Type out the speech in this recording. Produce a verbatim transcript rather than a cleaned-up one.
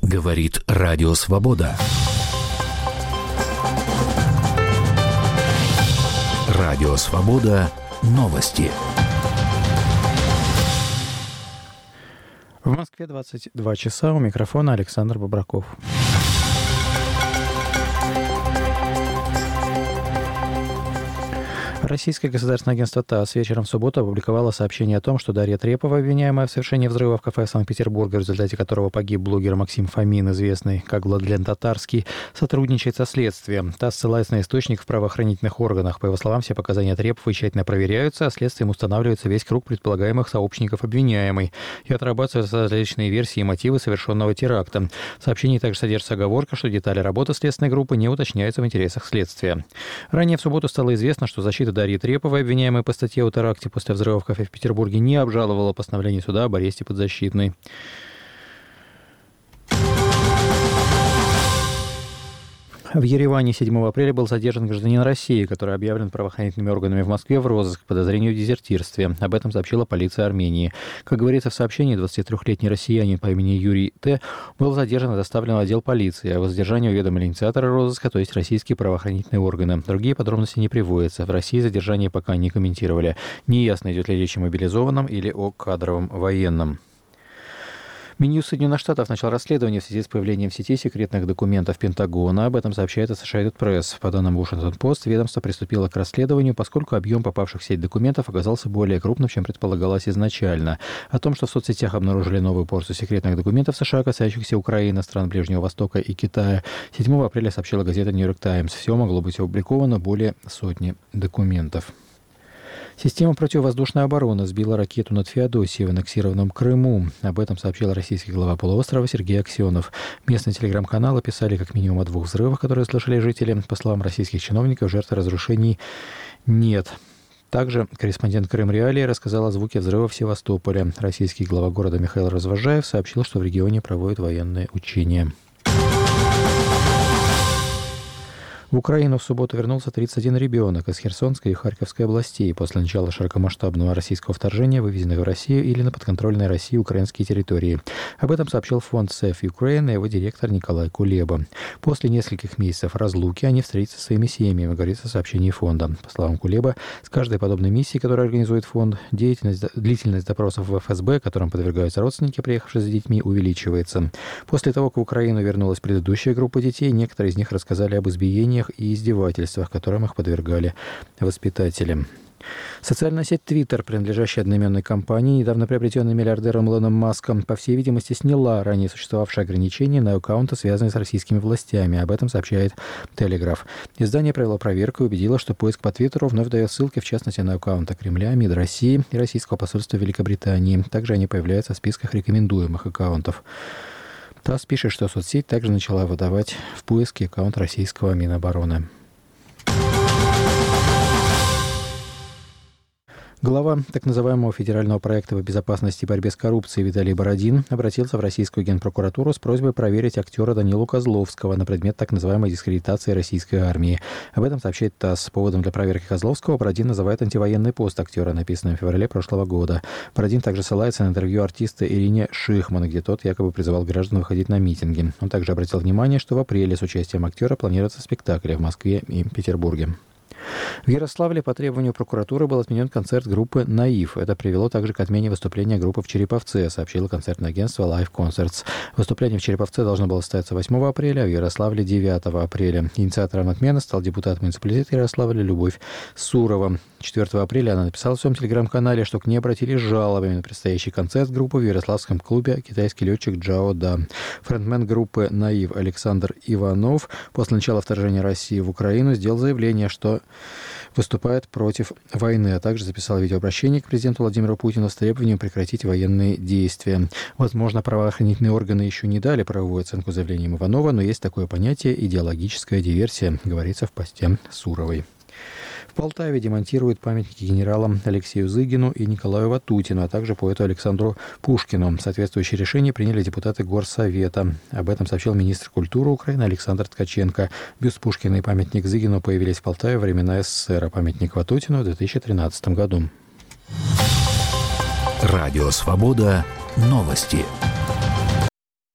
Говорит Радио Свобода. Радио Свобода. Новости. В Москве двадцать два часа. У микрофона Александр Бобраков. Российское государственное агентство ТАСС вечером в субботу опубликовало сообщение о том, что Дарья Трепова, обвиняемая в совершении взрыва в кафе Санкт-Петербурга, в результате которого погиб блогер Максим Фомин, известный как Владлен Татарский, сотрудничает со следствием. ТАСС ссылается на источник в правоохранительных органах. По его словам, все показания Треповой тщательно проверяются, а следствием устанавливается весь круг предполагаемых сообщников обвиняемой и отрабатываются различные версии и мотивы совершенного теракта. В сообщении также содержится оговорка, что детали работы следственной группы не уточняются в интересах следствия. Ранее в субботу стало известно, что защита Дарьи Треповой, обвиняемой по статье о теракте после взрыва в кафе в Петербурге, не обжаловала постановление суда об аресте подзащитной. В Ереване седьмого апреля был задержан гражданин России, который объявлен правоохранительными органами в Москве в розыск по подозрению в дезертирстве. Об этом сообщила полиция Армении. Как говорится в сообщении, двадцатитрёхлетний россиянин по имени Юрий Т. был задержан и доставлен в отдел полиции. О задержании уведомили инициаторы розыска, то есть российские правоохранительные органы. Другие подробности не приводятся. В России задержание пока не комментировали. Неясно, идет ли речь о мобилизованном или о кадровом военном. Минюст Соединенных Штатов начал расследование в связи с появлением в сети секретных документов Пентагона. Об этом сообщает Associated Press. По данным Washington Post, ведомство приступило к расследованию, поскольку объем попавших в сеть документов оказался более крупным, чем предполагалось изначально. О том, что в соцсетях обнаружили новую порцию секретных документов США, касающихся Украины, стран Ближнего Востока и Китая, седьмого апреля сообщила газета New York Times. Всего могло быть опубликовано более сотни документов. Система противовоздушной обороны сбила ракету над Феодосией в аннексированном Крыму. Об этом сообщил российский глава полуострова Сергей Аксенов. Местные телеграм-каналы писали как минимум о двух взрывах, которые слышали жители. По словам российских чиновников, жертв разрушений нет. Также корреспондент Крым Реалии рассказал о звуке взрыва в Севастополе. Российский глава города Михаил Развозжаев сообщил, что в регионе проводят военные учения. В Украину в субботу вернулся тридцать один ребенок из Херсонской и Харьковской областей после начала широкомасштабного российского вторжения, вывезенных в Россию или на подконтрольной России украинские территории. Об этом сообщил фонд Safe Ukraine и его директор Николай Кулеба. После нескольких месяцев разлуки они встретятся со своими семьями, говорится в сообщении фонда. По словам Кулеба, с каждой подобной миссией, которую организует фонд, деятельность, длительность допросов в эф эс бэ, которым подвергаются родственники, приехавшие за детьми, увеличивается. После того, как в Украину вернулась предыдущая группа детей, некоторые из них рассказали об избиениях и издевательствах, которым их подвергали воспитатели. Социальная сеть Twitter, принадлежащая одноименной компании, недавно приобретенной миллиардером Илоном Маском, по всей видимости, сняла ранее существовавшие ограничения на аккаунты, связанные с российскими властями. Об этом сообщает Telegraph. Издание провело проверку и убедило, что поиск по Твиттеру вновь дает ссылки, в частности, на аккаунты Кремля, МИД России и Российского посольства Великобритании. Также они появляются в списках рекомендуемых аккаунтов. ТАСС пишет, что соцсеть также начала выдавать в поиске аккаунт российского Минобороны. Глава так называемого федерального проекта по безопасности и борьбе с коррупцией Виталий Бородин обратился в российскую генпрокуратуру с просьбой проверить актера Данилу Козловского на предмет так называемой дискредитации российской армии. Об этом сообщает ТАСС. Поводом для проверки Козловского Бородин называет антивоенный пост актера, написанный в феврале прошлого года. Бородин также ссылается на интервью артиста Ирине Шихман, где тот якобы призывал граждан выходить на митинги. Он также обратил внимание, что в апреле с участием актера планируется спектакль в Москве и Петербурге. В Ярославле по требованию прокуратуры был отменен концерт группы «Наив». Это привело также к отмене выступления группы в Череповце, сообщило концертное агентство Live Concerts. Выступление в Череповце должно было состояться восьмого апреля, а в Ярославле девятого апреля. Инициатором отмены стал депутат муниципалитета Ярославля Любовь Сурова. четвёртого апреля она написала в своем телеграм-канале, что к ней обратились с жалобами на предстоящий концерт группы в ярославском клубе «Китайский летчик Джао Да». Фронтмен группы «Наив» Александр Иванов после начала вторжения России в Украину сделал заявление, что выступает против войны, а также записал видеообращение к президенту Владимиру Путину с требованием прекратить военные действия. Возможно, правоохранительные органы еще не дали правовую оценку заявлениям Иванова, но есть такое понятие «идеологическая диверсия», говорится в посте Суровой. В Полтаве демонтируют памятники генералам Алексею Зыгину и Николаю Ватутину, а также поэту Александру Пушкину. Соответствующее решение приняли депутаты Горсовета. Об этом сообщил министр культуры Украины Александр Ткаченко. Бюст Пушкина и памятник Зыгину появились в Полтаве во времена эс эс эс эр, а памятник Ватутину в две тысячи тринадцатом году. Радио «Свобода». Новости.